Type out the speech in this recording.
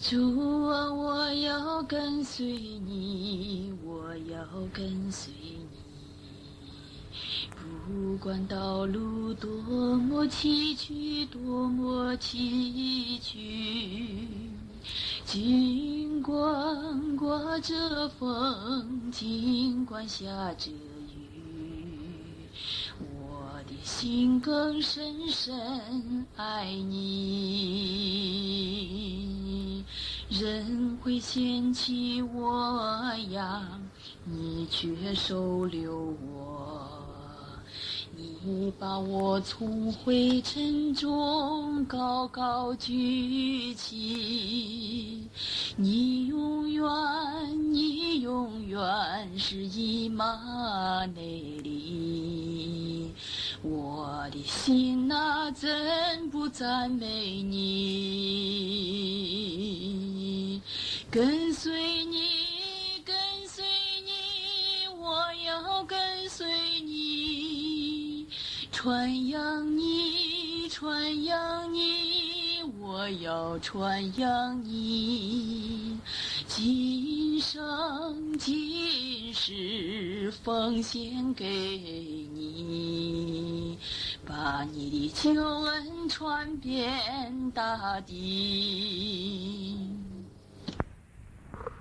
主啊，我要跟随你，我要跟随你。不管道路多么崎岖，多么崎岖，尽管刮着风，尽管下着雨，我的心更深深爱你。人会嫌弃我呀，你却收留我。你把我从灰尘中高高举起，你永远是以马内利。我的心哪怎不赞美你？跟随你，跟随你，我要跟随你。传扬你，传扬你，我要传扬你。今生今世奉献给你，把你的救恩传遍大地。